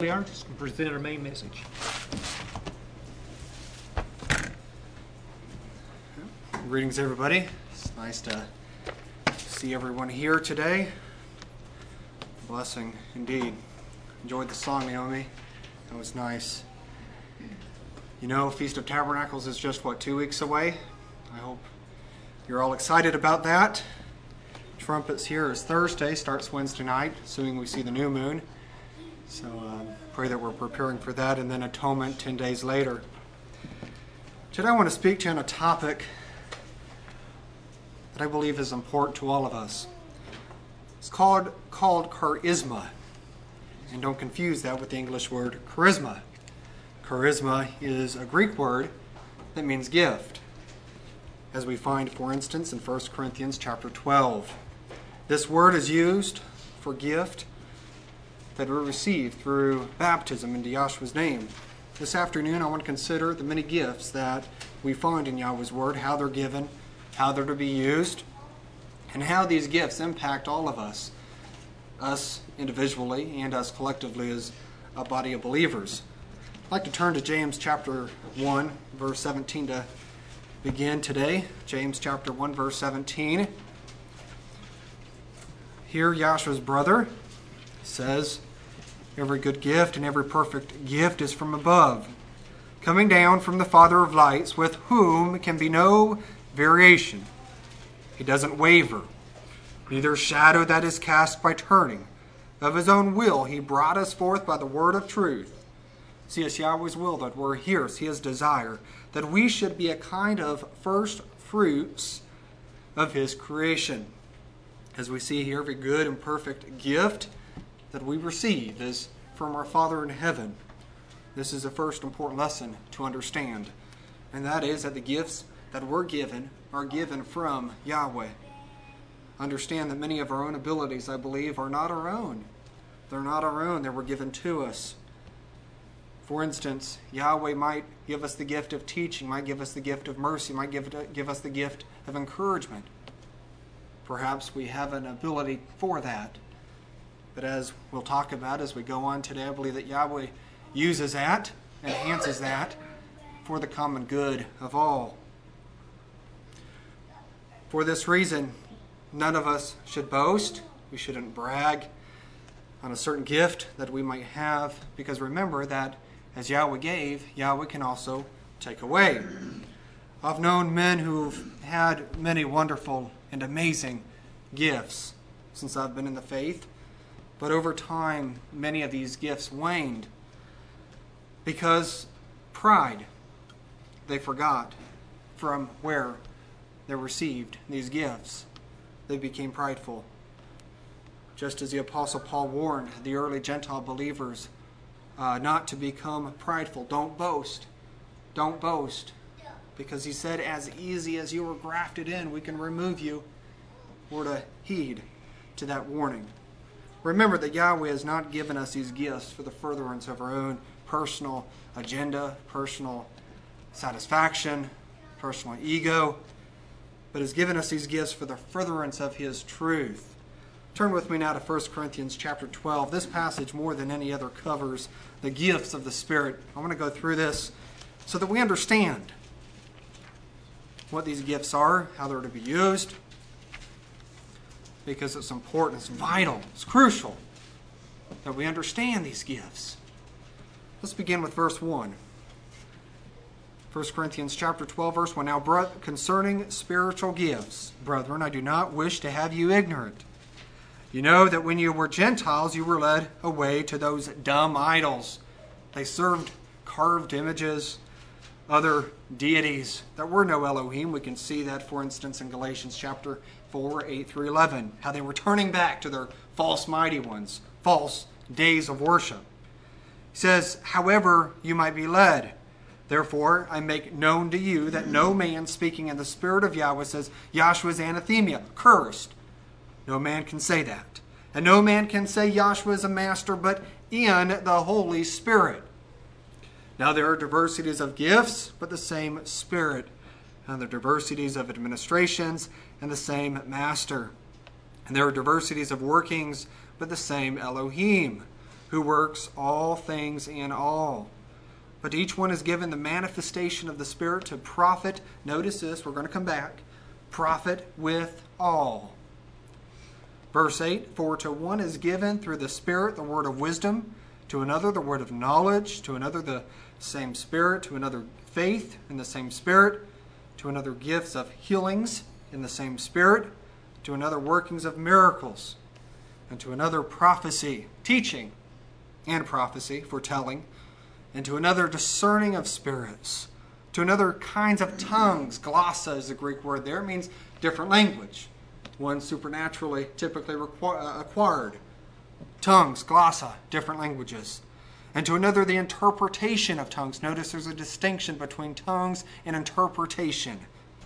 We are just going to present our main message. Greetings, everybody. It's nice to see everyone here today. Blessing indeed. Enjoyed the song, Naomi. That was nice. You know, Feast of Tabernacles is just, 2 weeks away? I hope you're all excited about that. Trumpets here is Thursday, starts Wednesday night, assuming we see the new moon. So pray that we're preparing for that, and then Atonement 10 days later. Today I want to speak to you on a topic that I believe is important to all of us. It's called charisma. And don't confuse that with the English word charisma. Charisma is a Greek word that means gift, as we find, for instance, in 1 Corinthians chapter 12. This word is used for gift that we receive through baptism in Yahshua's name. This afternoon I want to consider the many gifts that we find in Yahweh's word, how they're given, how they're to be used, and how these gifts impact all of us individually and us collectively as a body of believers. I'd like to turn to James chapter 1, verse 17 to begin today. James chapter 1, verse 17. Here Yahshua's brother says, "Every good gift and every perfect gift is from above, coming down from the Father of lights, with whom can be no variation. He doesn't waver, neither shadow that is cast by turning. Of his own will he brought us forth by the word of truth." See, it's Yahweh's will that we're here. It's his desire that we should be a kind of first fruits of his creation. As we see here, every good and perfect gift that we receive is from our Father in heaven. This is the first important lesson to understand, and that is that the gifts that we're given are given from Yahweh. Understand that many of our own abilities, I believe, are not our own. They're not our own. They were given to us. For instance, Yahweh might give us the gift of teaching, might give us the gift of mercy, might give us the gift of encouragement. Perhaps we have an ability for that. But as we'll talk about as we go on today, I believe that Yahweh uses that, enhances that, for the common good of all. For this reason, none of us should boast. We shouldn't brag on a certain gift that we might have, because remember that as Yahweh gave, Yahweh can also take away. I've known men who've had many wonderful and amazing gifts since I've been in the faith, but over time, many of these gifts waned because pride. They forgot from where they received these gifts. They became prideful. Just as the Apostle Paul warned the early Gentile believers not to become prideful. Don't boast. Don't boast. Because he said, as easy as you were grafted in, we can remove you. We're to heed to that warning. Remember that Yahweh has not given us these gifts for the furtherance of our own personal agenda, personal satisfaction, personal ego, but has given us these gifts for the furtherance of his truth. Turn with me now to 1 Corinthians chapter 12. This passage, more than any other, covers the gifts of the Spirit. I want to go through this so that we understand what these gifts are, how they're to be used, because it's important, it's vital, it's crucial that we understand these gifts. Let's begin with verse 1. 1 Corinthians chapter 12, verse 1. Now, concerning spiritual gifts, brethren, I do not wish to have you ignorant. You know that when you were Gentiles, you were led away to those dumb idols. They served carved images, other deities that were no Elohim. We can see that, for instance, in Galatians chapter 4, 8 through 11, how they were turning back to their false mighty ones, false days of worship. He says, however you might be led. Therefore, I make known to you that no man speaking in the Spirit of Yahweh says, Yahshua is anathema, cursed. No man can say that. And no man can say Yahshua is a master, but in the Holy Spirit. Now there are diversities of gifts, but the same Spirit. And there are diversities of administrations, and the same Master. And there are diversities of workings, but the same Elohim, who works all things in all. But each one is given the manifestation of the Spirit to profit. Notice this, we're going to come back. Profit with all. Verse 8, for to one is given through the Spirit the word of wisdom, to another the word of knowledge, to another the same Spirit, to another faith in the same Spirit, to another gifts of healings in the same Spirit, to another workings of miracles, and to another prophecy, teaching, and prophecy, foretelling, and to another discerning of spirits, to another kinds of tongues. Glossa is the Greek word there. It means different language. One supernaturally, typically acquired. Tongues, glossa, different languages. And to another, the interpretation of tongues. Notice there's a distinction between tongues and interpretation.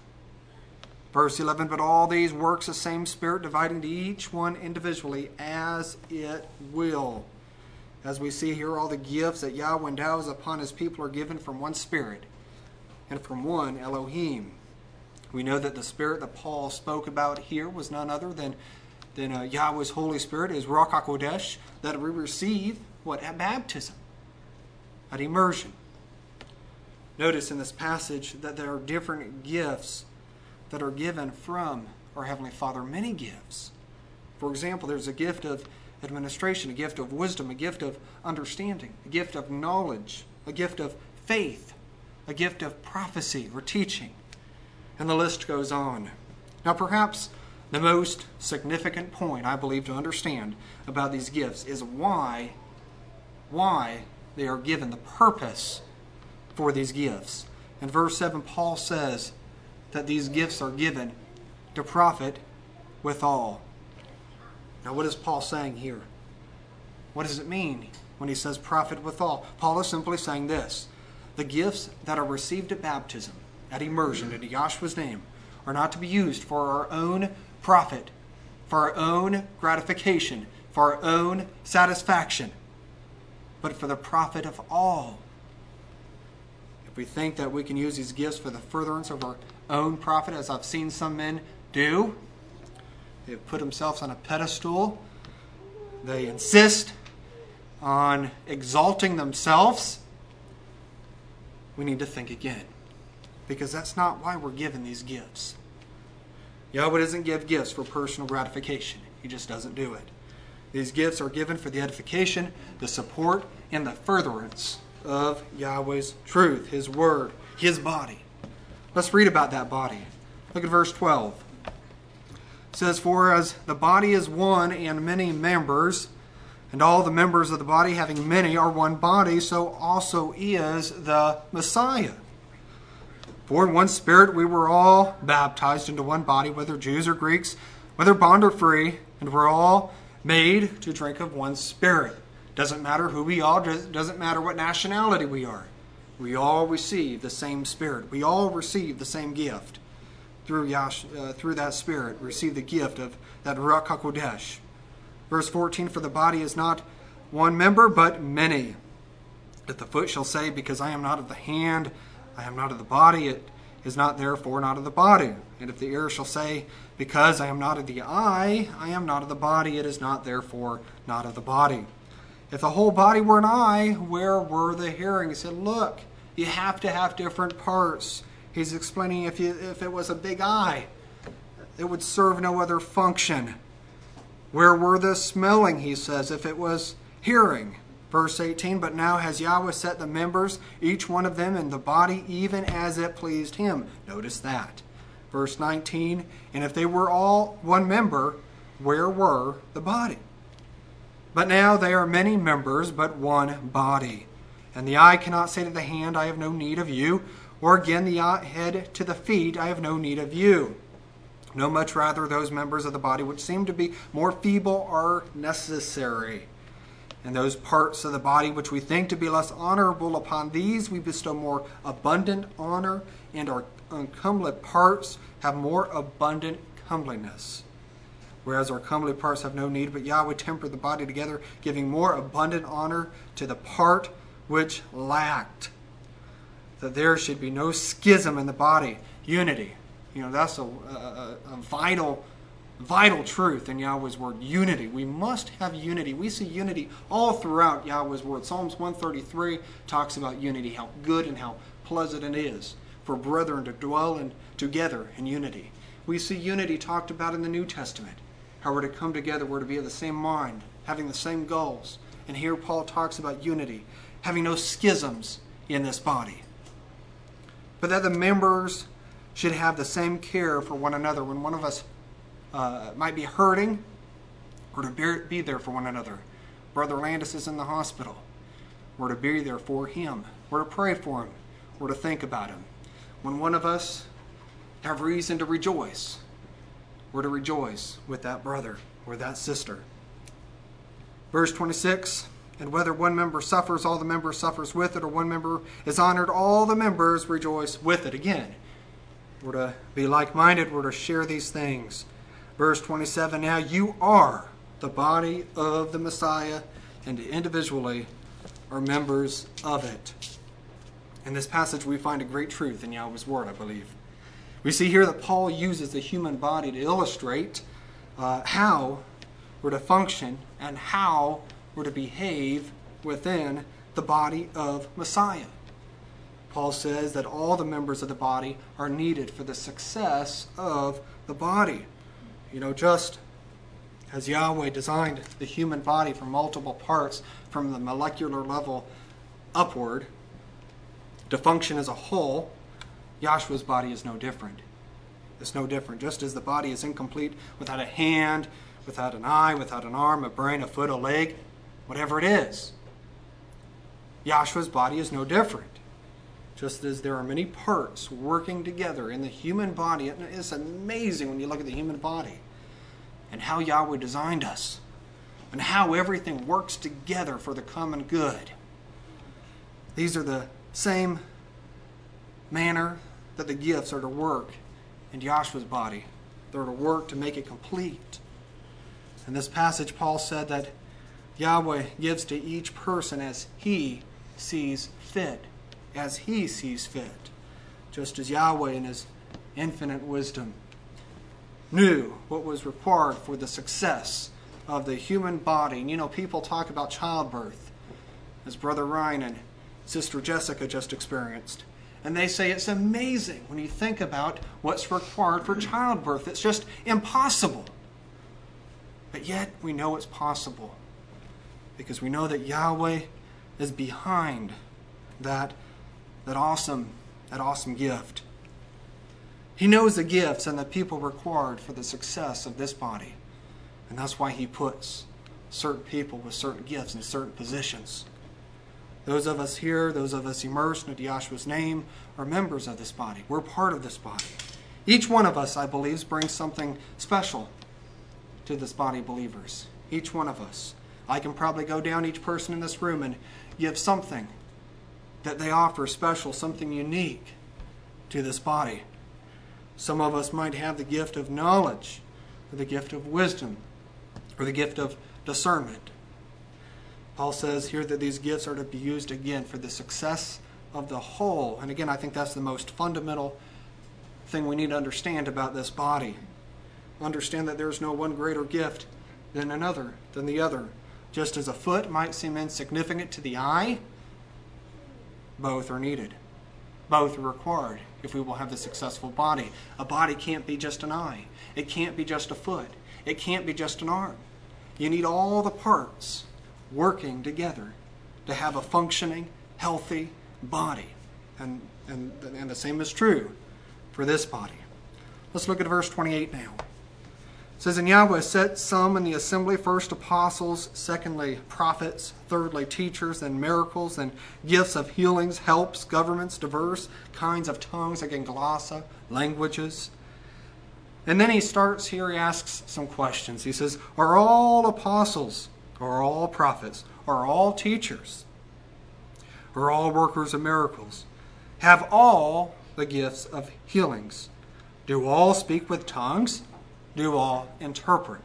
Verse 11, but all these works the same Spirit, dividing to each one individually as it will. As we see here, all the gifts that Yahweh endows upon His people are given from one Spirit and from one Elohim. We know that the Spirit that Paul spoke about here was none other than Yahweh's Holy Spirit, His Ruach HaKodesh, that we receive, at baptism, at immersion. Notice in this passage that there are different gifts that are given from our Heavenly Father, many gifts. For example, there's a gift of administration, a gift of wisdom, a gift of understanding, a gift of knowledge, a gift of faith, a gift of prophecy or teaching. And the list goes on. Now perhaps the most significant point, I believe, to understand about these gifts is why they are given, the purpose for these gifts. In verse 7, Paul says that these gifts are given to profit withal. Now what is Paul saying here? What does it mean when he says profit withal? Paul is simply saying this. The gifts that are received at baptism, at immersion, in Yahshua's name, are not to be used for our own profit, for our own gratification, for our own satisfaction, but for the profit of all. If we think that we can use these gifts for the furtherance of our own profit, as I've seen some men do, they've put themselves on a pedestal. They insist on exalting themselves. We need to think again, because that's not why we're given these gifts. Yahweh doesn't give gifts for personal gratification. He just doesn't do it. These gifts are given for the edification, the support, and the furtherance of Yahweh's truth, His word, His body. Let's read about that body. Look at verse 12. It says, for as the body is one and many members, and all the members of the body having many are one body, so also is the Messiah. For in one Spirit we were all baptized into one body, whether Jews or Greeks, whether bond or free, and we're all made to drink of one Spirit. Doesn't matter who we are, doesn't matter what nationality we are. We all receive the same Spirit. We all receive the same gift. Through that Spirit, receive the gift of that Ruach HaKodesh. Verse 14, for the body is not one member, but many. If the foot shall say, because I am not of the hand, I am not of the body, it is not therefore not of the body. And if the ear shall say, because I am not of the eye, I am not of the body, it is not therefore not of the body. If the whole body were an eye, where were the hearing? He said, look, you have to have different parts. He's explaining if it was a big eye, it would serve no other function. Where were the smelling, he says, if it was hearing? Verse 18, but now has Yahweh set the members, each one of them in the body, even as it pleased Him. Notice that. Verse 19, and if they were all one member, where were the body? But now they are many members, but one body. And the eye cannot say to the hand, I have no need of you, or again the head to the feet, I have no need of you. No, much rather those members of the body which seem to be more feeble are necessary. And those parts of the body which we think to be less honorable, upon these we bestow more abundant honor, and our uncomely parts have more abundant comeliness. Whereas our comely parts have no need, but Yahweh tempered the body together, giving more abundant honor to the part which lacked, that there should be no schism in the body. Unity. That's a vital vital truth in Yahweh's word, unity. We must have unity. We see unity all throughout Yahweh's word. Psalms 133 talks about unity, how good and how pleasant it is for brethren to dwell together in unity. We see unity talked about in the New Testament, how we're to come together, we're to be of the same mind, having the same goals. And here Paul talks about unity, having no schisms in this body. But that the members should have the same care for one another. When one of us might be hurting, we're to be there for one another. Brother Landis is in the hospital. We're to be there for him. We're to pray for him. We're to think about him. When one of us have reason to rejoice, we're to rejoice with that brother or that sister. Verse 26, and whether one member suffers, all the members suffers with it, or one member is honored, all the members rejoice with it. Again, we're to be like-minded. We're to share these things. Verse 27, now you are the body of the Messiah, and individually are members of it. In this passage, we find a great truth in Yahweh's word, I believe. We see here that Paul uses the human body to illustrate how we're to function and how we're to behave within the body of Messiah. Paul says that all the members of the body are needed for the success of the body. You know, just as Yahweh designed the human body from multiple parts from the molecular level upward to function as a whole, Yahshua's body is no different. It's no different. Just as the body is incomplete without a hand, without an eye, without an arm, a brain, a foot, a leg, whatever it is, Yahshua's body is no different. Just as there are many parts working together in the human body. It's amazing when you look at the human body and how Yahweh designed us and how everything works together for the common good. These are the same manner that the gifts are to work in Yahshua's body. They're to work to make it complete. In this passage, Paul said that Yahweh gives to each person as he sees fit. As he sees fit. Just as Yahweh in his infinite wisdom knew what was required for the success of the human body. And you know, people talk about childbirth, as Brother Ryan and Sister Jessica just experienced. And they say it's amazing when you think about what's required for childbirth. It's just impossible. But yet we know it's possible because we know that Yahweh is behind that awesome gift. He knows the gifts and the people required for the success of this body. And that's why he puts certain people with certain gifts in certain positions. Those of us here, those of us immersed into Yahshua's name, are members of this body. We're part of this body. Each one of us, I believe, brings something special to this body of believers. Each one of us. I can probably go down each person in this room and give something that they offer special, something unique to this body. Some of us might have the gift of knowledge, or the gift of wisdom, or the gift of discernment. Paul says here that these gifts are to be used again for the success of the whole. And again, I think that's the most fundamental thing we need to understand about this body. Understand that there's no one greater gift than the other. Just as a foot might seem insignificant to the eye, both are needed. Both are required if we will have the successful body. A body can't be just an eye. It can't be just a foot. It can't be just an arm. You need all the parts working together to have a functioning, healthy body. And the same is true for this body. Let's look at verse 28 now. It says, and Yahweh set some in the assembly, first apostles, secondly prophets, thirdly teachers, then miracles, then gifts of healings, helps, governments, diverse kinds of tongues, again glossa, languages. And then he starts here, he asks some questions. He says, are all apostles, are all prophets, are all teachers, are all workers of miracles, have all the gifts of healings? Do all speak with tongues? Do all interpret?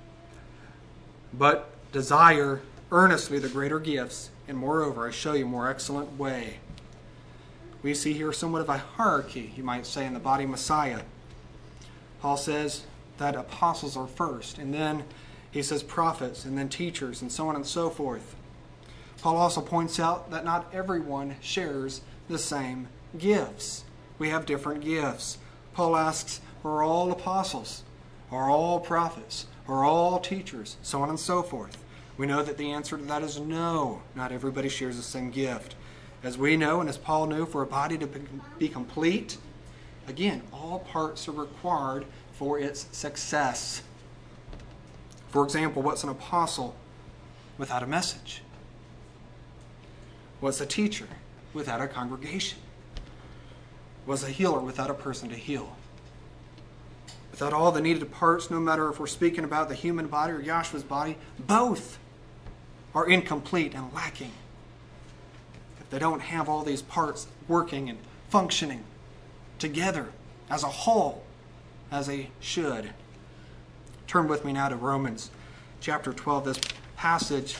But desire earnestly the greater gifts, and moreover, I show you a more excellent way. We see here somewhat of a hierarchy, you might say, in the body of Messiah. Paul says that apostles are first, and then he says prophets, and then teachers, and so on and so forth. Paul also points out that not everyone shares the same gifts. We have different gifts. Paul asks, are all apostles? Are all prophets? Are all teachers? So on and so forth. We know that the answer to that is no. Not everybody shares the same gift. As we know, and as Paul knew, for a body to be complete, again, all parts are required for its success. For example, what's an apostle without a message? What's a teacher without a congregation? What's a healer without a person to heal? Without all the needed parts, no matter if we're speaking about the human body or Yahshua's body, both are incomplete and lacking. If they don't have all these parts working and functioning together as a whole, as they should. Turn with me now to Romans chapter 12. This passage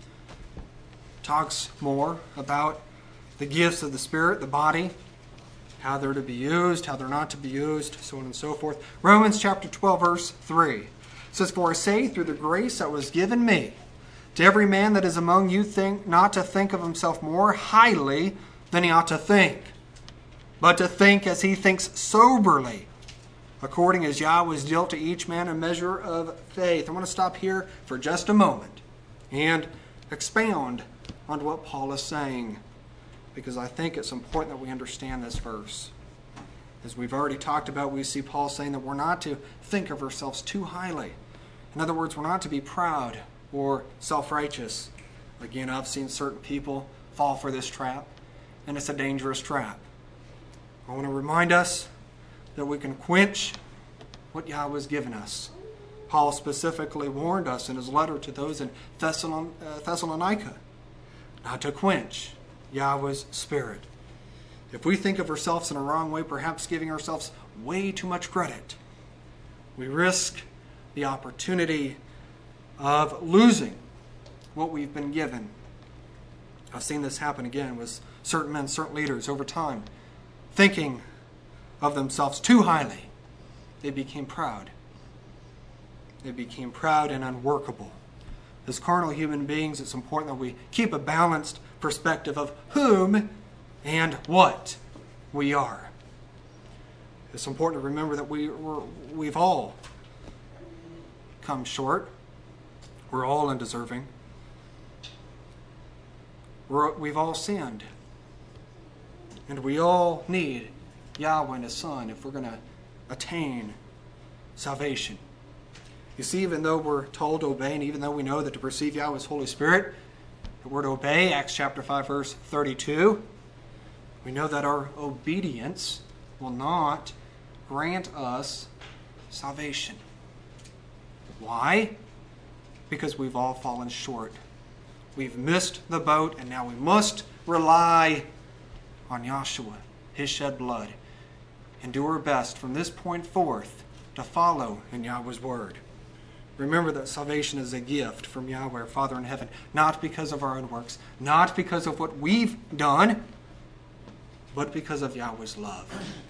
talks more about the gifts of the Spirit, the body, how they're to be used, how they're not to be used, so on and so forth. Romans chapter 12, verse 3 says, "For I say, through the grace that was given me, to every man that is among you, think not to think of himself more highly than he ought to think, but to think as he thinks soberly, according as Yahweh has dealt to each man a measure of faith." I want to stop here for just a moment and expound on what Paul is saying, because I think it's important that we understand this verse. As we've already talked about, we see Paul saying that we're not to think of ourselves too highly. In other words, we're not to be proud or self-righteous. Again, I've seen certain people fall for this trap, and it's a dangerous trap. I want to remind us that we can quench what Yahweh has given us. Paul specifically warned us in his letter to those in Thessalonica not to quench Yahweh's Spirit. If we think of ourselves in a wrong way, perhaps giving ourselves way too much credit, we risk the opportunity of losing what we've been given. I've seen this happen again with certain men, certain leaders over time. Thinking of themselves too highly, they became proud. They became proud and unworkable. As carnal human beings, it's important that we keep a balanced perspective of whom and what we are. It's important to remember that we've all come short. We're all undeserving. We've all sinned. And we all need Yahweh and His Son if we're going to attain salvation. You see, even though we're told to obey, and even though we know that to perceive Yahweh's Holy Spirit, the word obey, Acts chapter 5, verse 32, we know that our obedience will not grant us salvation. Why? Because we've all fallen short. We've missed the boat, and now we must rely on Yahshua, His shed blood, and do our best from this point forth to follow in Yahweh's word. Remember that salvation is a gift from Yahweh, our Father in heaven, not because of our own works, not because of what we've done, but because of Yahweh's love.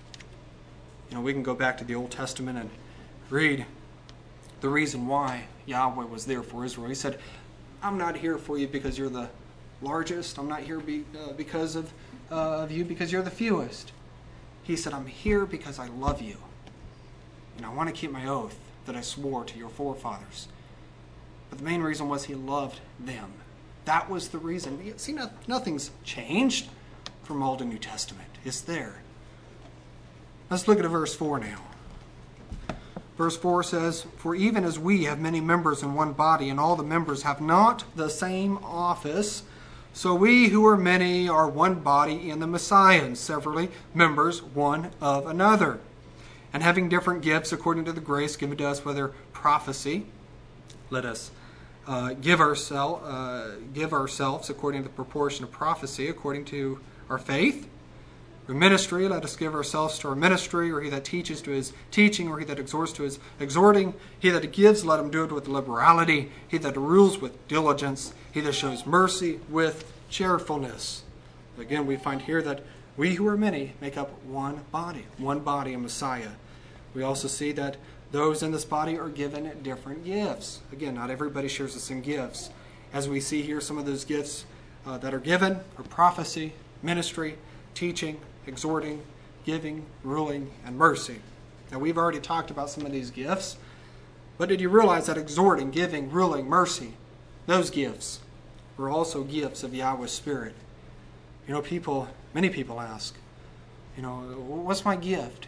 We can go back to the Old Testament and read the reason why Yahweh was there for Israel. He said, I'm not here for you because you're the largest. I'm not here because of you because you're the fewest. He said, I'm here because I love you. And I want to keep my oath that I swore to your forefathers. But the main reason was He loved them. That was the reason. See, nothing's changed from Old and New Testament. It's there. Let's look at verse 4 now. Verse 4 says, "For even as we have many members in one body, and all the members have not the same office, so we who are many are one body in the Messiah, and severally members one of another. And having different gifts according to the grace given to us, whether prophecy, let us give ourselves according to the proportion of prophecy, according to our faith. Or ministry, let us give ourselves to our ministry, or he that teaches to his teaching, or he that exhorts to his exhorting. He that gives, let him do it with liberality. He that rules with diligence. He that shows mercy with cheerfulness." Again, we find here that we who are many make up one body, a Messiah. We also see that Those in this body are given different gifts. Again, not everybody shares the same gifts. As we see here, some of those gifts that are given are prophecy, ministry, teaching, exhorting, giving, ruling, and mercy. Now, we've already talked about some of these gifts, but did you realize that exhorting, giving, ruling, mercy, those gifts were also gifts of Yahweh's Spirit? You know, many people ask, what's my gift?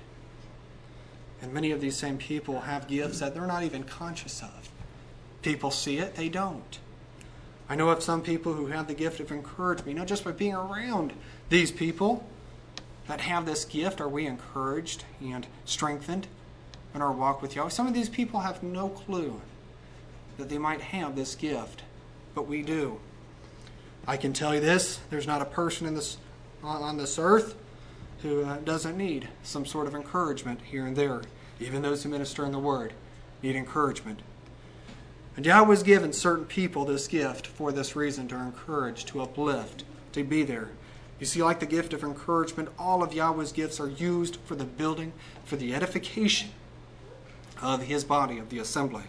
And many of these same people have gifts that they're not even conscious of. People see it, they don't. I know of some people who have the gift of encouragement. Just by being around these people that have this gift, are we encouraged and strengthened in our walk with Yahweh? Some of these people have no clue that they might have this gift, but we do. I can tell you this, there's not a person on this earth who doesn't need some sort of encouragement here and there. Even those who minister in the Word need encouragement. And Yahweh has given certain people this gift for this reason, to encourage, to uplift, to be there. You see, like the gift of encouragement, all of Yahweh's gifts are used for the building, for the edification of His body, of the assembly.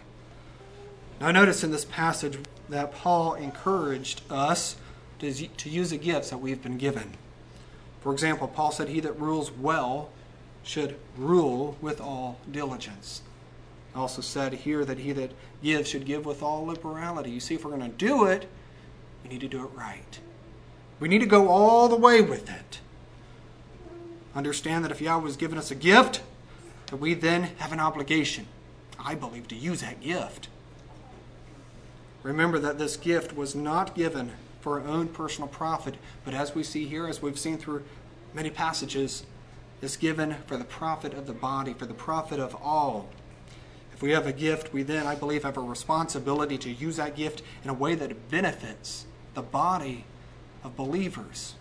Now notice in this passage that Paul encouraged us to use the gifts that we've been given. For example, Paul said, "He that rules well should rule with all diligence." Also said here that he that gives should give with all liberality. You see, if we're going to do it, we need to do it right. We need to go all the way with it. Understand that if Yahweh has given us a gift, that we then have an obligation, I believe, to use that gift. Remember that this gift was not given for our own personal profit, but as we see here, as we've seen through many passages, is given for the profit of the body, for the profit of all. If we have a gift, we then, I believe, have a responsibility to use that gift in a way that benefits the body of believers.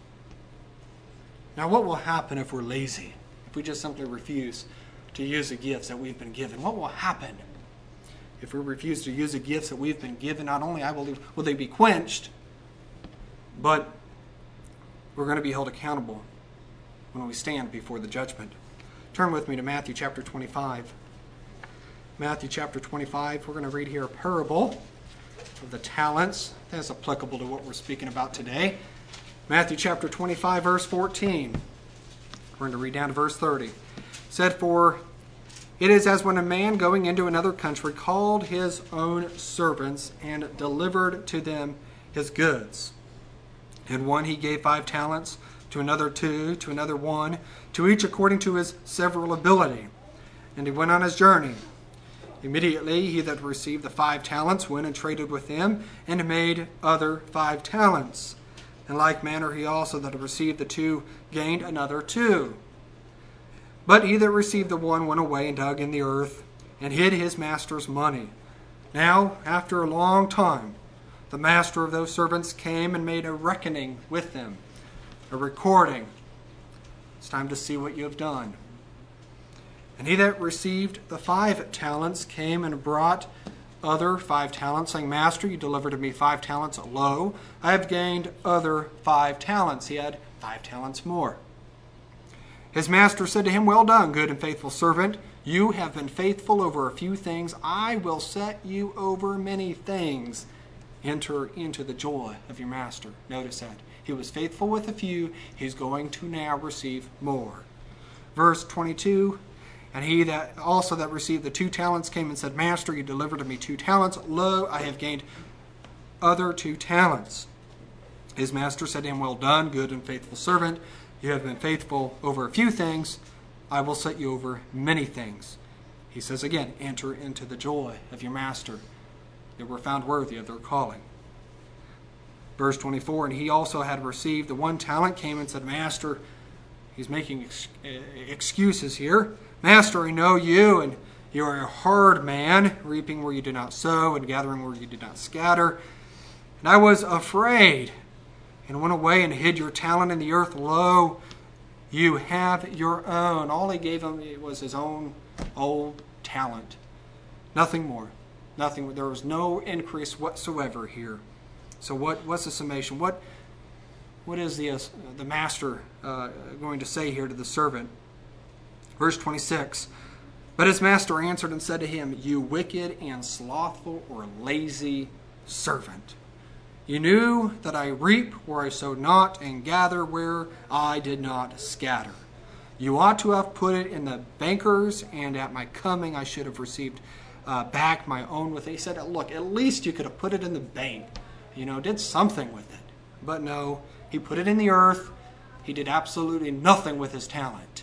Now, what will happen if we're lazy? If we just simply refuse to use the gifts that we've been given? What will happen if we refuse to use the gifts that we've been given? Not only, I believe, will they be quenched, but we're going to be held accountable when we stand before the judgment. Turn with me to Matthew chapter 25. Matthew chapter 25, we're going to read here a parable of the talents. That's applicable to what we're speaking about today. Matthew chapter 25, verse 14. We're going to read down to verse 30. It said, "For it is as when a man going into another country called his own servants and delivered to them his goods. And one he gave 5 talents, to another 2, to another 1, to each according to his several ability. And he went on his journey. Immediately he that received the 5 talents went and traded with them, and made other 5 talents. In like manner he also that received the 2 gained another 2. But he that received the 1 went away and dug in the earth, and hid his master's money. Now, after a long time, the master of those servants came and made a reckoning with them," a recording. It's time to see what you have done. "And he that received the 5 talents came and brought other 5 talents, saying, Master, you delivered to me 5 talents. Lo, I have gained other 5 talents. He had 5 talents more. His master said to him, Well done, good and faithful servant. You have been faithful over a few things. I will set you over many things. Enter into the joy of your master." Notice that. He was faithful with a few. He's going to now receive more. Verse 22, "And he that also that received the 2 talents came and said, Master, you delivered to me 2 talents. Lo, I have gained other 2 talents. His master said to him, Well done, good and faithful servant. You have been faithful over a few things. I will set you over many things." He says again, enter into the joy of your master. They were found worthy of their calling. Verse 24, "And he also had received the 1 talent, came and said, Master," he's making excuses here, "Master, I know you, and you are a hard man, reaping where you did not sow, and gathering where you did not scatter. And I was afraid, and went away and hid your talent in the earth. Lo, you have your own." All he gave him was his own old talent. Nothing more. Nothing. There was no increase whatsoever here. So what's the summation? What is the master going to say here to the servant? Verse 26, But his master answered and said to him, You wicked and slothful or lazy servant. You knew that I reap where I sowed not, and gather where I did not scatter. You ought to have put it in the bankers, and at my coming I should have received back my own with it. He said, look, at least you could have put it in the bank. Did something with it. But no, he put it in the earth. He did absolutely nothing with his talent.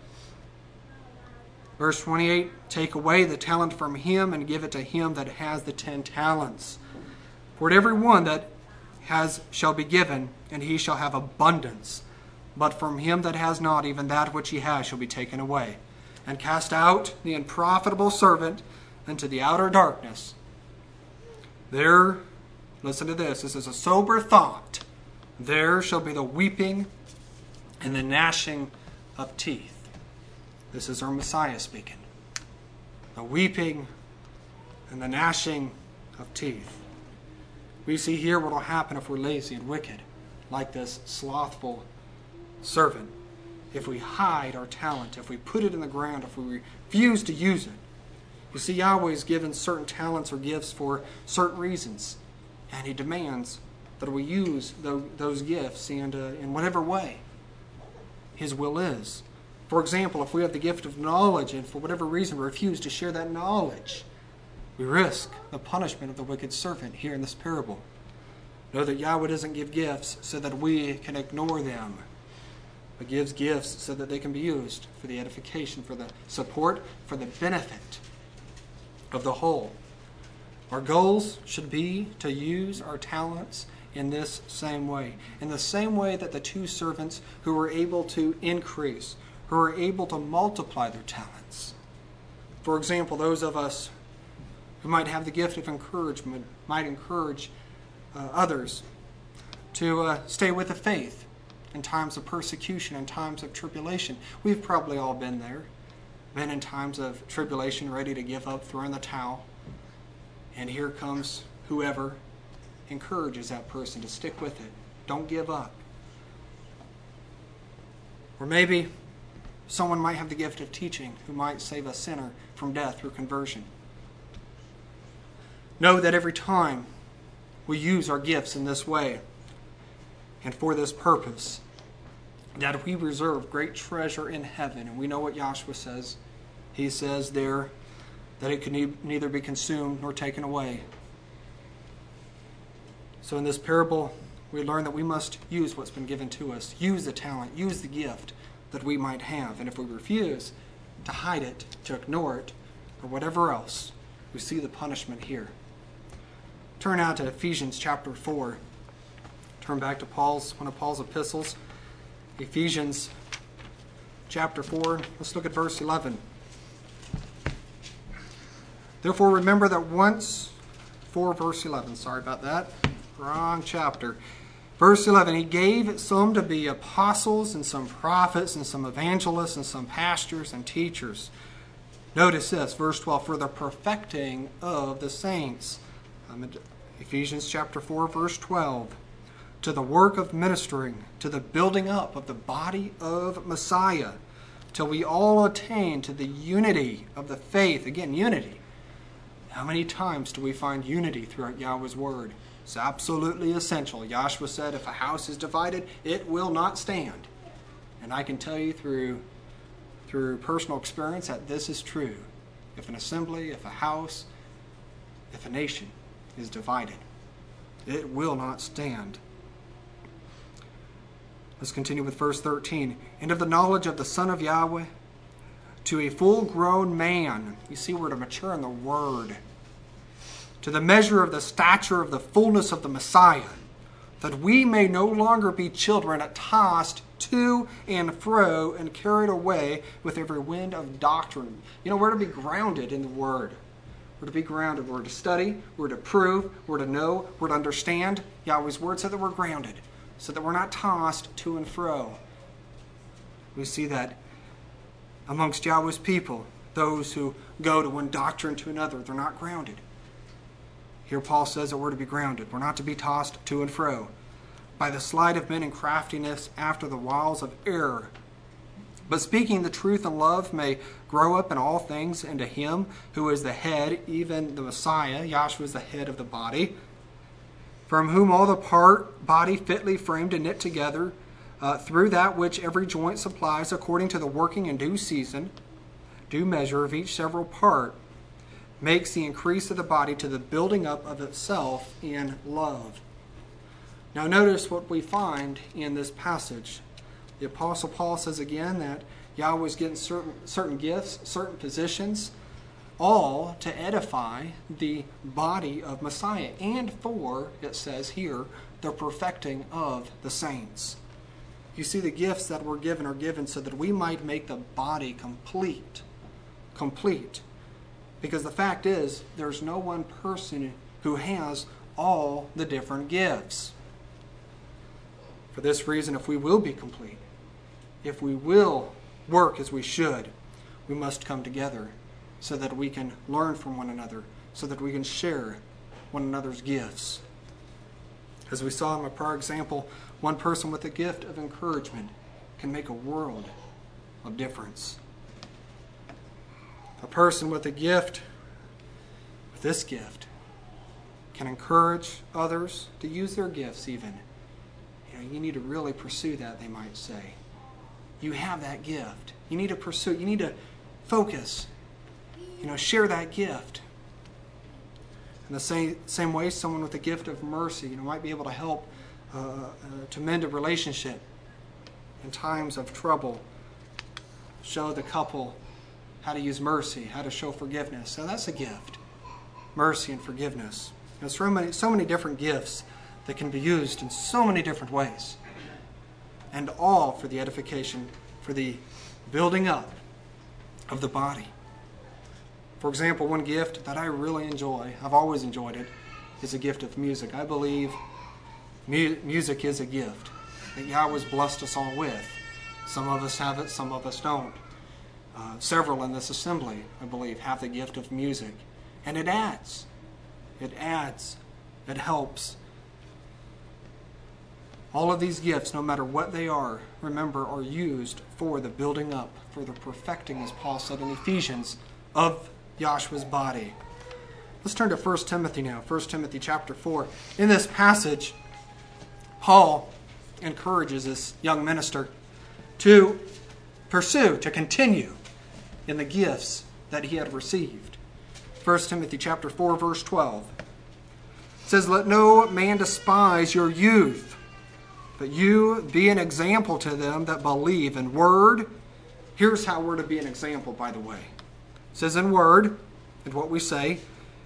Verse 28, take away the talent from him and give it to him that has the 10 talents. For to every one that has shall be given, and he shall have abundance. But from him that has not, even that which he has shall be taken away. And cast out the unprofitable servant into the outer darkness. There, listen to this is a sober thought. There shall be the weeping and the gnashing of teeth. This is our Messiah speaking. The weeping and the gnashing of teeth. We see here what will happen if we're lazy and wicked, like this slothful servant. If we hide our talent, if we put it in the ground, if we refuse to use it. You see, Yahweh is given certain talents or gifts for certain reasons, and he demands that we use those gifts and in whatever way his will is. For example, if we have the gift of knowledge and for whatever reason we refuse to share that knowledge, we risk the punishment of the wicked servant here in this parable. Know that Yahweh doesn't give gifts so that we can ignore them, but gives gifts so that they can be used for the edification, for the support, for the benefit of the whole. Our goals should be to use our talents in this same way. In the same way that the 2 servants who were able to increase, who are able to multiply their talents. For example, those of us who might have the gift of encouragement might encourage others to stay with the faith in times of persecution, in times of tribulation. We've probably all been there, been in times of tribulation, ready to give up, throwing the towel. And here comes whoever encourages that person to stick with it. Don't give up. Or maybe someone might have the gift of teaching who might save a sinner from death through conversion. Know that every time we use our gifts in this way and for this purpose, that we reserve great treasure in heaven. And we know what Yahshua says. He says there that it can neither be consumed nor taken away. So in this parable, we learn that we must use what's been given to us. Use the talent, use the gift that we might have. And if we refuse to hide it, to ignore it, or whatever else, we see the punishment here. Turn now to Ephesians chapter 4. Turn back to one of Paul's epistles. Ephesians chapter 4. Let's look at verse 11. Therefore remember that once, 4 verse 11, sorry about that, wrong chapter. Verse 11, he gave some to be apostles and some prophets and some evangelists and some pastors and teachers. Notice this, verse 12, for the perfecting of the saints. Ephesians chapter 4, verse 12. To the work of ministering, to the building up of the body of Messiah, till we all attain to the unity of the faith. Again, unity. How many times do we find unity throughout Yahweh's word? It's absolutely essential. Yahshua said, if a house is divided, it will not stand. And I can tell you through personal experience that this is true. If an assembly, if a house, if a nation is divided, it will not stand. Let's continue with verse 13. And of the knowledge of the Son of Yahweh, to a full-grown man. You see, we're to mature in the Word. To the measure of the stature of the fullness of the Messiah, that we may no longer be children tossed to and fro and carried away with every wind of doctrine. We're to be grounded in the Word. We're to be grounded. We're to study. We're to prove. We're to know. We're to understand. Yahweh's Word said that we're grounded, so that we're not tossed to and fro. We see that amongst Yahweh's people, those who go to one doctrine to another, they're not grounded. Here Paul says that we're to be grounded. We're not to be tossed to and fro by the sleight of men and craftiness after the wiles of error, But speaking the truth in love may grow up in all things into him who is the head, even the Messiah. Yahshua is the head of the body, from whom all the body fitly framed and knit together through that which every joint supplies according to the working in due season, due measure of each several part, makes the increase of the body to the building up of itself in love. Now notice what we find in this passage. The Apostle Paul says again that Yahweh is getting certain gifts, certain positions, all to edify the body of Messiah and for, it says here, the perfecting of the saints. You see, the gifts that were given are given so that we might make the body complete. Complete. Because the fact is, there's no one person who has all the different gifts. For this reason, if we will be complete, if we will work as we should, we must come together so that we can learn from one another, so that we can share one another's gifts. As we saw in my prior example, one person with a gift of encouragement can make a world of difference. A person with a gift, with this gift, can encourage others to use their gifts even. You need to really pursue that, they might say. You have that gift. You need to pursue it. You need to focus. Share that gift. In the same way, someone with a gift of mercy, might be able to help to mend a relationship in times of trouble. Show the couple how to use mercy, how to show forgiveness. So that's a gift. Mercy and forgiveness. There's so many different gifts that can be used in so many different ways. And all for the edification, for the building up of the body. For example, one gift that I really enjoy, I've always enjoyed it, is a gift of music. I believe music is a gift that Yahweh's blessed us all with. Some of us have it, some of us don't. Several in this assembly, I believe, have the gift of music. And it adds. It helps. All of these gifts, no matter what they are, remember, are used for the building up, for the perfecting, as Paul said in Ephesians, of Yahshua's body. Let's turn to 1 Timothy now, 1 Timothy chapter 4. In this passage, Paul encourages this young minister to pursue, to continue in the gifts that he had received. 1 Timothy chapter 4, verse 12. It says, "Let no man despise your youth, but you be an example to them that believe in word." Here's how we're to be an example, by the way. It says in word, and what we say,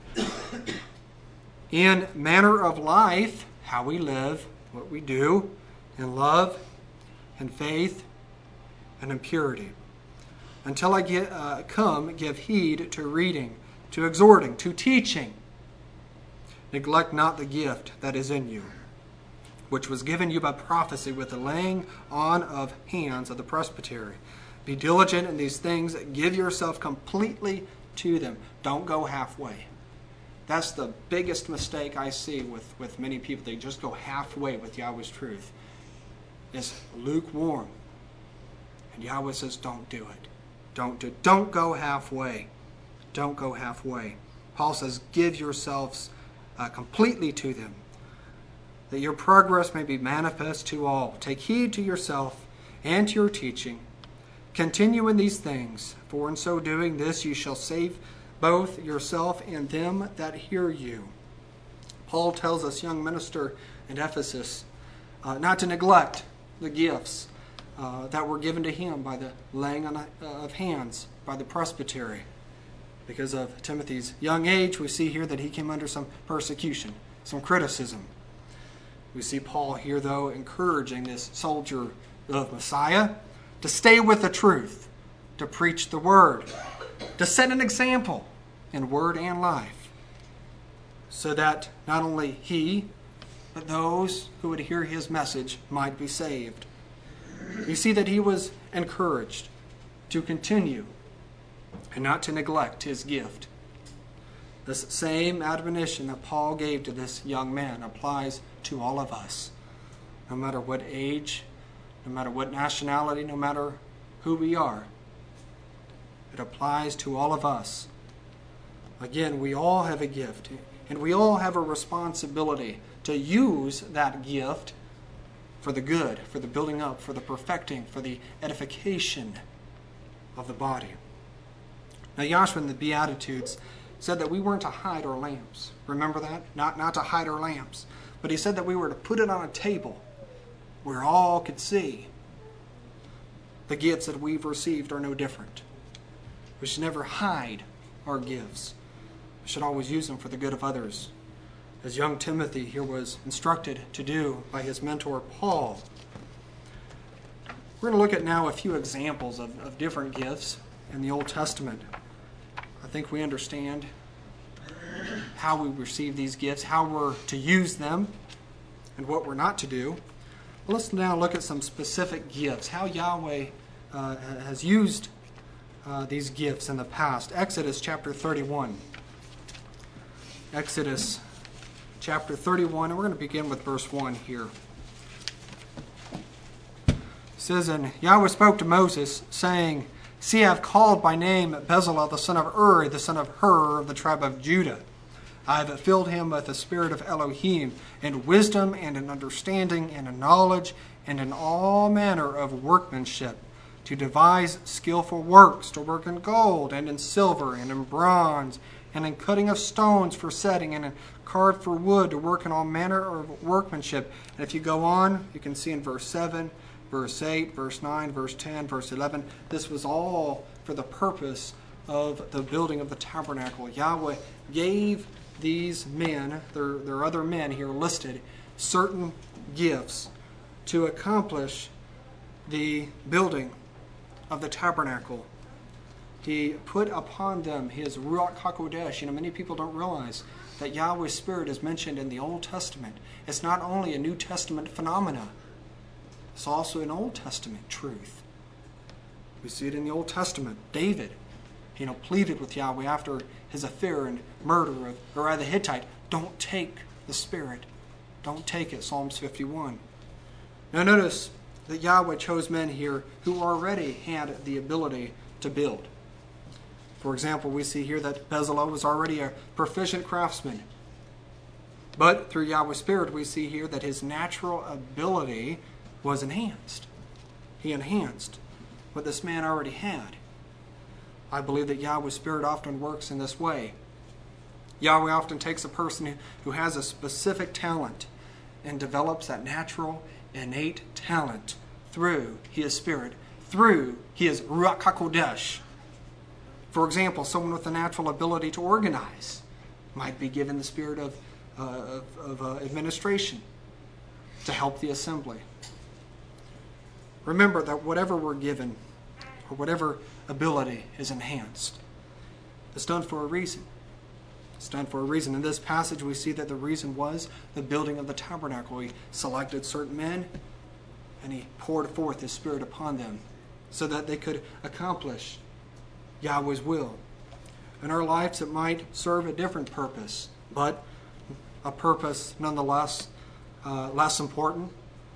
in manner of life, how we live, what we do, in love, in faith, and in purity. Until I come, give heed to reading, to exhorting, to teaching. Neglect not the gift that is in you, which was given you by prophecy with the laying on of hands of the presbytery. Be diligent in these things. Give yourself completely to them. Don't go halfway. That's the biggest mistake I see with many people. They just go halfway with Yahweh's truth. It's lukewarm. And Yahweh says, don't do it. Don't go halfway. Don't go halfway. Paul says, give yourselves completely to them, that your progress may be manifest to all. Take heed to yourself and to your teaching. Continue in these things, for in so doing this you shall save both yourself and them that hear you. Paul tells us, young minister in Ephesus, not to neglect the gifts that were given to him by the laying on of hands by the presbytery. Because of Timothy's young age, we see here that he came under some persecution, some criticism. We see Paul here, though, encouraging this soldier of Messiah to stay with the truth, to preach the word, to set an example in word and life, so that not only he, but those who would hear his message might be saved. We see that he was encouraged to continue and not to neglect his gift. This same admonition that Paul gave to this young man applies to all of us, no matter what age, no matter what nationality, no matter who we are. It applies to all of us. Again, we all have a gift, and we all have a responsibility to use that gift for the good, for the building up, for the perfecting, for the edification of the body. Now, Yahshua in the Beatitudes said that we weren't to hide our lamps. Remember that? Not to hide our lamps. But he said that we were to put it on a table where all could see. The gifts that we've received are no different. We should never hide our gifts. We should always use them for the good of others, as young Timothy here was instructed to do by his mentor Paul. We're going to look at now a few examples of different gifts in the Old Testament. I think we understand how we receive these gifts, how we're to use them, and what we're not to do. Well, let's now look at some specific gifts, how Yahweh has used these gifts in the past. Exodus chapter 31. Exodus chapter 31, and we're going to begin with verse 1 here. It says, "And Yahweh spoke to Moses, saying, See, I have called by name Bezalel the son of Uri, the son of Hur, of the tribe of Judah. I have filled him with the spirit of Elohim, in wisdom, and in understanding, and in knowledge, and in all manner of workmanship, to devise skillful works, to work in gold, and in silver, and in bronze, and in cutting of stones for setting, and in carved for wood, to work in all manner of workmanship." And if you go on, you can see in verse 7, verse 8, verse 9, verse 10, verse 11, this was all for the purpose of the building of the tabernacle. Yahweh gave these men, there are other men here listed, certain gifts to accomplish the building of the tabernacle. He put upon them his Ruach HaKodesh. Many people don't realize that Yahweh's Spirit is mentioned in the Old Testament. It's not only a New Testament phenomena, it's also an Old Testament truth. We see it in the Old Testament. David, pleaded with Yahweh after his affair and murder of Uriah the Hittite. Don't take the Spirit. Don't take it, Psalms 51. Now notice that Yahweh chose men here who already had the ability to build. For example, we see here that Bezalel was already a proficient craftsman. But through Yahweh's Spirit, we see here that his natural ability was enhanced. He enhanced what this man already had. I believe that Yahweh's Spirit often works in this way. Yahweh often takes a person who has a specific talent and develops that natural, innate talent through his Spirit, through his Ruach HaKodesh. For example, someone with a natural ability to organize might be given the spirit of administration to help the assembly. Remember that whatever we're given, or whatever ability is enhanced, it's done for a reason. It's done for a reason. In this passage, we see that the reason was the building of the tabernacle. He selected certain men, and he poured forth his Spirit upon them so that they could accomplish Yahweh's will. In our lives, it might serve a different purpose, but a purpose nonetheless less important,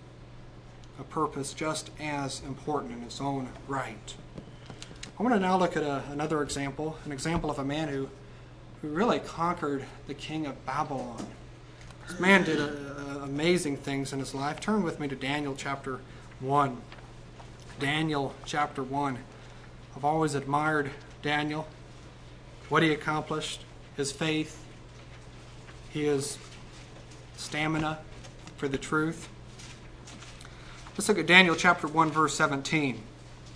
a purpose just as important in its own right. I want to now look at another example, an example of a man who really conquered the king of Babylon. This man did amazing things in his life. Turn with me to Daniel chapter 1. Daniel chapter 1. I've always admired Daniel, what he accomplished, his faith, his stamina for the truth. Let's look at Daniel chapter 1, verse 17. It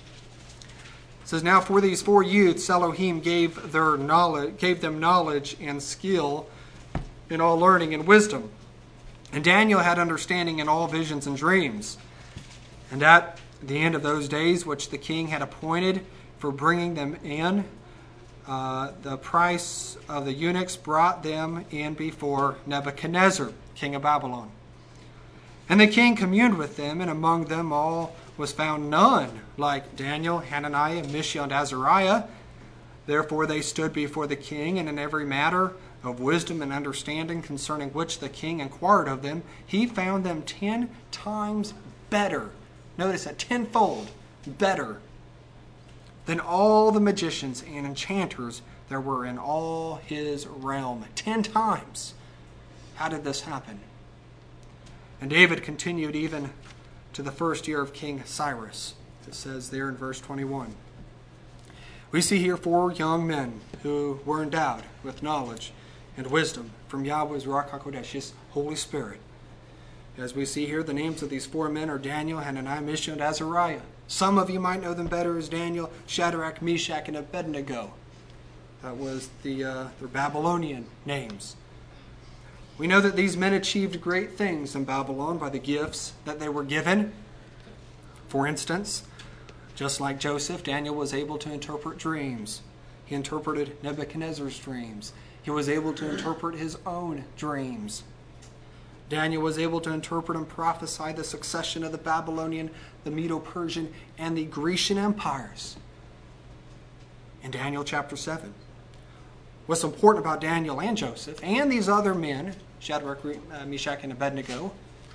says, "Now for these 4 youths Elohim gave them knowledge and skill in all learning and wisdom. And Daniel had understanding in all visions and dreams. And at the end of those days which the king had appointed for bringing them in, the price of the eunuchs brought them in before Nebuchadnezzar, king of Babylon. And the king communed with them, and among them all was found none like Daniel, Hananiah, Mishael, and Azariah. Therefore they stood before the king, and in every matter of wisdom and understanding concerning which the king inquired of them, he found them 10 times better." Notice that, tenfold better than all the magicians and enchanters there were in all his realm. 10 times. How did this happen? And David continued even to the first year of King Cyrus. It says there in verse 21. We see here 4 young men who were endowed with knowledge and wisdom from Yahweh's Ruach HaKodesh, His Holy Spirit. As we see here, the names of these 4 men are Daniel, Hananiah, Mishael, and Azariah. Some of you might know them better as Daniel, Shadrach, Meshach, and Abednego. That was their Babylonian names. We know that these men achieved great things in Babylon by the gifts that they were given. For instance, just like Joseph, Daniel was able to interpret dreams. He interpreted Nebuchadnezzar's dreams. He was able to interpret his own dreams. Daniel was able to interpret and prophesy the succession of the Babylonian, the Medo-Persian, and the Grecian empires. In Daniel chapter 7. What's important about Daniel and Joseph and these other men, Shadrach, Meshach, and Abednego,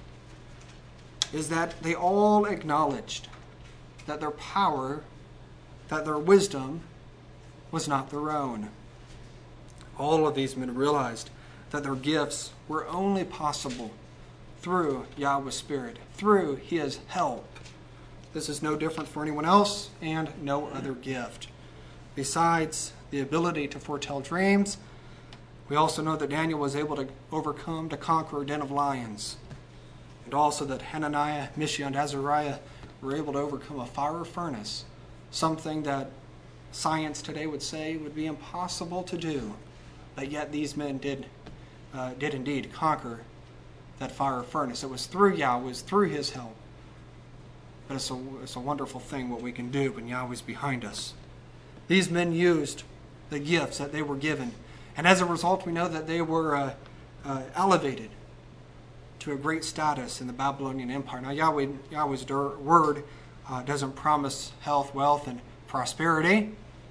is that they all acknowledged that their power, that their wisdom was not their own. All of these men realized that their gifts were only possible through Yahweh's Spirit, through His help. This is no different for anyone else and no other gift. Besides the ability to foretell dreams, we also know that Daniel was able to to conquer a den of lions. And also that Hananiah, Mishael, and Azariah were able to overcome a fire furnace, something that science today would say would be impossible to do. But yet these men did indeed conquer that fire furnace. It was through Yahweh, it was through His help. But it's a wonderful thing what we can do when Yahweh's behind us. These men used the gifts that they were given. And as a result, we know that they were elevated to a great status in the Babylonian Empire. Now, Yahweh's word doesn't promise health, wealth, and prosperity.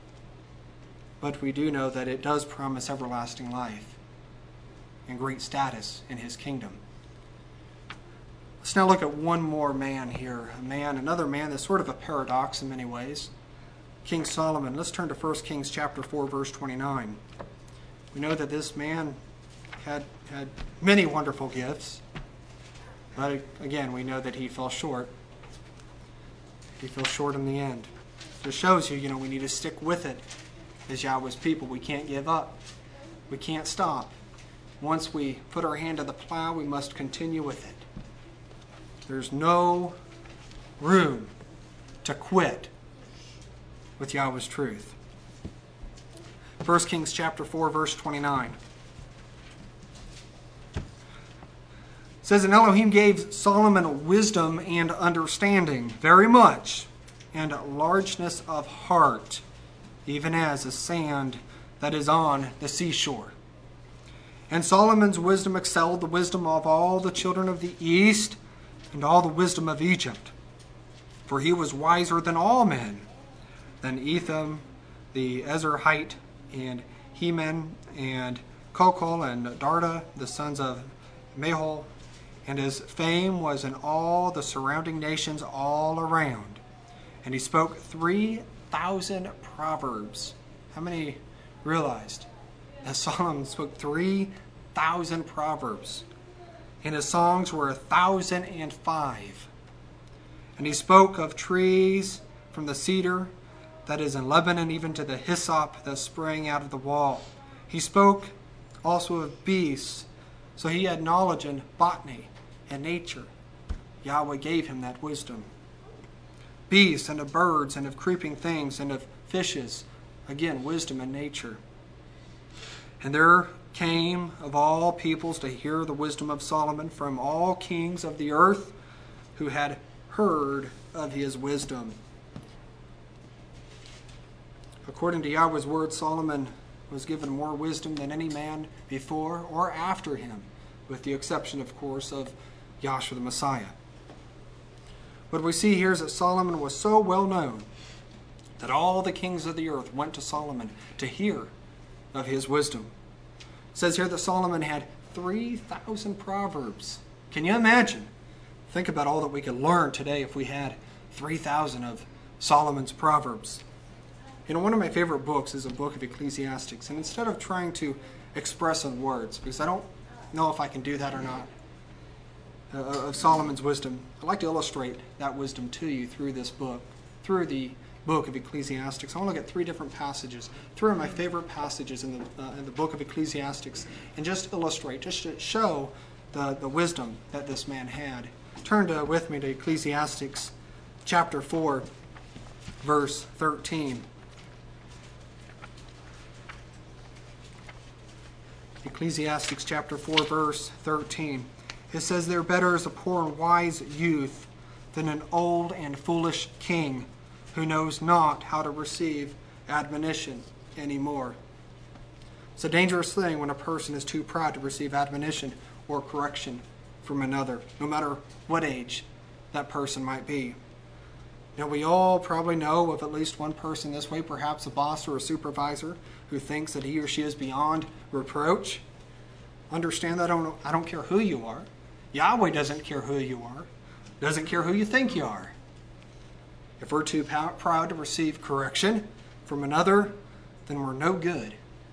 But we do know that it does promise everlasting life and great status in His kingdom. Let's now look at one more man here. Another man that's sort of a paradox in many ways. King Solomon. Let's turn to 1 Kings chapter 4, verse 29. We know that this man had many wonderful gifts. But again, we know that he fell short. He fell short in the end. It shows you, we need to stick with it as Yahweh's people. We can't give up. We can't stop. Once we put our hand to the plow, we must continue with it. There's no room to quit with Yahweh's truth. 1 Kings chapter 4, verse 29. It says, And Elohim gave Solomon wisdom and understanding very much, and largeness of heart, even as the sand that is on the seashore. And Solomon's wisdom excelled the wisdom of all the children of the east and all the wisdom of Egypt. For he was wiser than all men, than Etham, the Ezrahite, and Heman, and Kokol, and Darda, the sons of Mahol. And his fame was in all the surrounding nations all around. And he spoke 3,000 proverbs. How many realized that Solomon spoke 3,000 proverbs? And his songs were 1,005. And he spoke of trees from the cedar that is in Lebanon, even to the hyssop that sprang out of the wall. He spoke also of beasts. So he had knowledge in botany and nature. Yahweh gave him that wisdom. Beasts, and of birds, and of creeping things, and of fishes. Again, wisdom and nature. And there came of all peoples to hear the wisdom of Solomon from all kings of the earth who had heard of his wisdom. According to Yahweh's word, Solomon was given more wisdom than any man before or after him, with the exception, of course, of Yahshua the Messiah. What we see here is that Solomon was so well known that all the kings of the earth went to Solomon to hear of his wisdom. It says here that Solomon had 3,000 proverbs. Can you imagine? Think about all that we could learn today if we had 3,000 of Solomon's proverbs. One of my favorite books is a book of Ecclesiastes. And instead of trying to express in words, because I don't know if I can do that or not, of Solomon's wisdom, I'd like to illustrate that wisdom to you through this book, through the book of Ecclesiastes. I want to look at 3 different passages, 3 of my favorite passages in the book of Ecclesiastes, and just illustrate, just to show the wisdom that this man had. Turn with me to Ecclesiastes chapter 4, verse 13. Ecclesiastes chapter 4, verse 13. It says, "There better is a poor and wise youth than an old and foolish king who knows not how to receive admonition anymore." It's a dangerous thing when a person is too proud to receive admonition or correction from another, no matter what age that person might be. Now, we all probably know of at least one person this way, perhaps a boss or a supervisor, who thinks that he or she is beyond reproach. Understand that I don't care who you are. Yahweh doesn't care who you are. Doesn't care who you think you are. If we're too proud to receive correction from another, then we're no good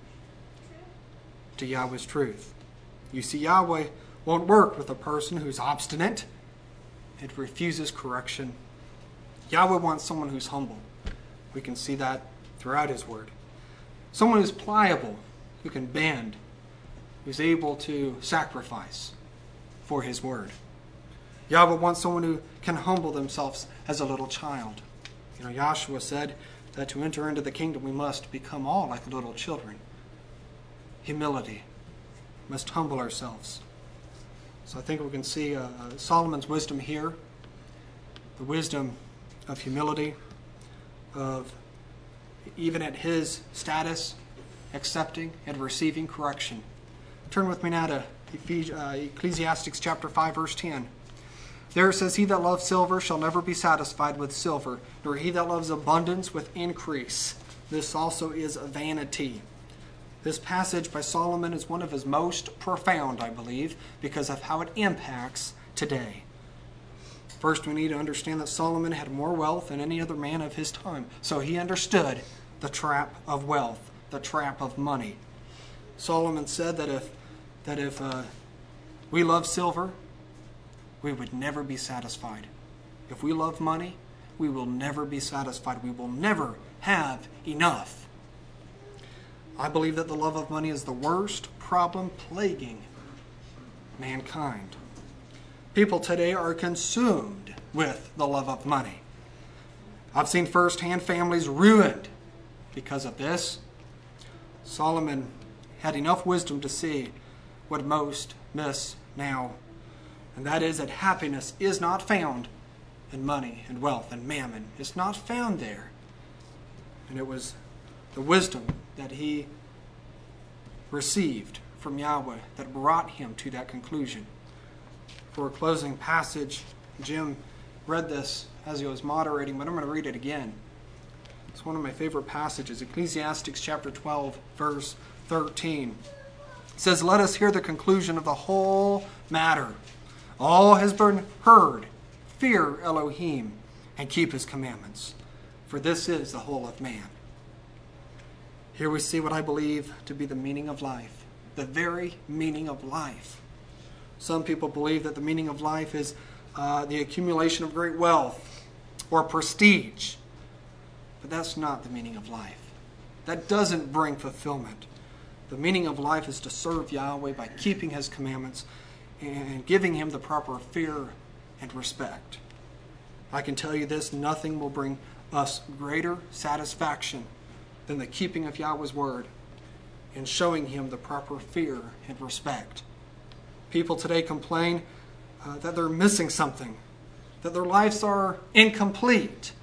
to Yahweh's truth. You see, Yahweh won't work with a person who's obstinate and refuses correction. Yahweh wants someone who's humble. We can see that throughout His Word. Someone who's pliable, who can bend, who's able to sacrifice for His Word. Yahweh wants someone who can humble themselves as a little child. Joshua said that to enter into the kingdom we must become all like little children. Humility. We must humble ourselves. So I think we can see Solomon's wisdom here. The wisdom of humility, of even at his status, accepting and receiving correction. Turn with me now to Ecclesiastes chapter 5, verse 10. There it says, "He that loves silver shall never be satisfied with silver, nor he that loves abundance with increase. This also is vanity." This passage by Solomon is one of his most profound, I believe, because of how it impacts today. First, we need to understand that Solomon had more wealth than any other man of his time. So he understood the trap of wealth, the trap of money. Solomon said that if we love silver, we would never be satisfied. If we love money, we will never be satisfied. We will never have enough. I believe that the love of money is the worst problem plaguing mankind. People today are consumed with the love of money. I've seen firsthand families ruined because of this. Solomon had enough wisdom to see what most miss now, and that is that happiness is not found in money and wealth and mammon. It's not found there. And it was the wisdom that he received from Yahweh that brought him to that conclusion. For a closing passage, Jim read this as he was moderating, but I'm going to read it again. It's one of my favorite passages, Ecclesiastes chapter 12, verse 13. It says, "Let us hear the conclusion of the whole matter. All has been heard. Fear Elohim and keep His commandments, for this is the whole of man." Here we see what I believe to be the meaning of life, the very meaning of life. Some people believe that the meaning of life is the accumulation of great wealth or prestige. But that's not the meaning of life. That doesn't bring fulfillment. The meaning of life is to serve Yahweh by keeping His commandments and giving Him the proper fear and respect. I can tell you this, nothing will bring us greater satisfaction than the keeping of Yahweh's word and showing Him the proper fear and respect. People today complain that they're missing something, that their lives are incomplete.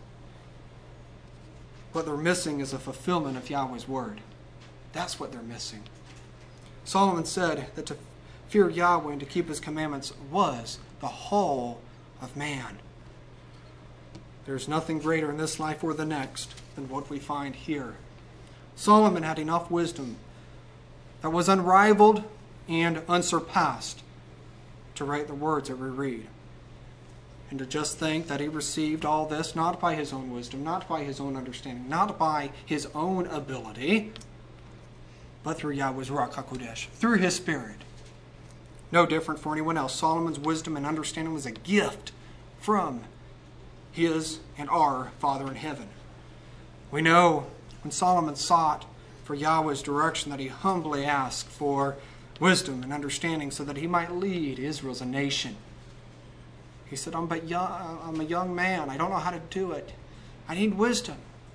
What they're missing is a fulfillment of Yahweh's word. That's what they're missing. Solomon said that to fear Yahweh and to keep His commandments was the whole of man. There's nothing greater in this life or the next than what we find here. Solomon had enough wisdom that was unrivaled and unsurpassed to write the words that we read. And to just think that he received all this not by his own wisdom, not by his own understanding, not by his own ability, but through Yahweh's Ruach HaKodesh, through his Spirit. No different for anyone else. Solomon's wisdom and understanding was a gift from his and our Father in heaven. We know when Solomon sought for Yahweh's direction that he humbly asked for wisdom and understanding so that he might lead Israel as a nation. He said, I'm a young man. I don't know how to do it. I need wisdom.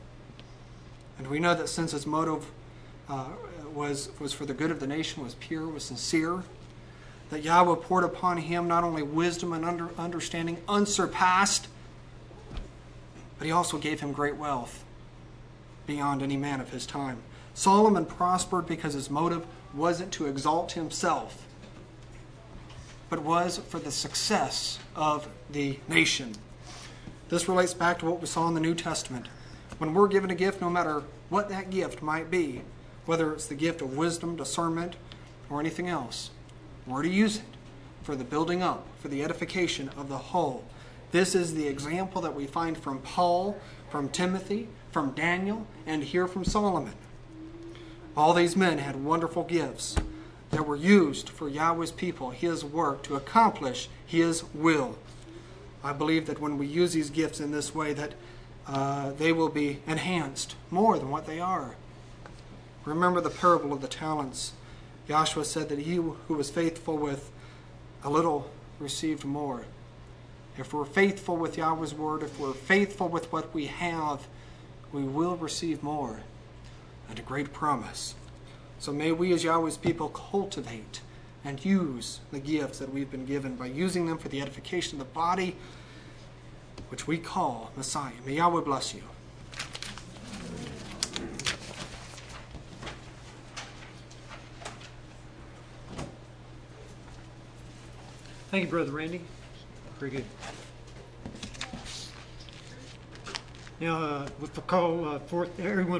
And we know that since his motive was for the good of the nation, was pure, was sincere, that Yahweh poured upon him not only wisdom and understanding unsurpassed, but he also gave him great wealth beyond any man of his time. Solomon prospered because his motive wasn't to exalt himself, but was for the success of the nation. This relates back to what we saw in the New Testament. When we're given a gift, no matter what that gift might be, whether it's the gift of wisdom, discernment, or anything else, we're to use it for the building up, for the edification of the whole. This is the example that we find from Paul, from Timothy, from Daniel, and here from Solomon. All these men had wonderful gifts that were used for Yahweh's people, his work, to accomplish his will. I believe that when we use these gifts in this way, that they will be enhanced more than what they are. Remember the parable of the talents. Joshua said that he who was faithful with a little received more. If we're faithful with Yahweh's word, if we're faithful with what we have, we will receive more, and a great promise. So may we as Yahweh's people cultivate and use the gifts that we've been given by using them for the edification of the body, which we call Messiah. May Yahweh bless you. Thank you, Brother Randy. Very good. Now, we'll call forth everyone.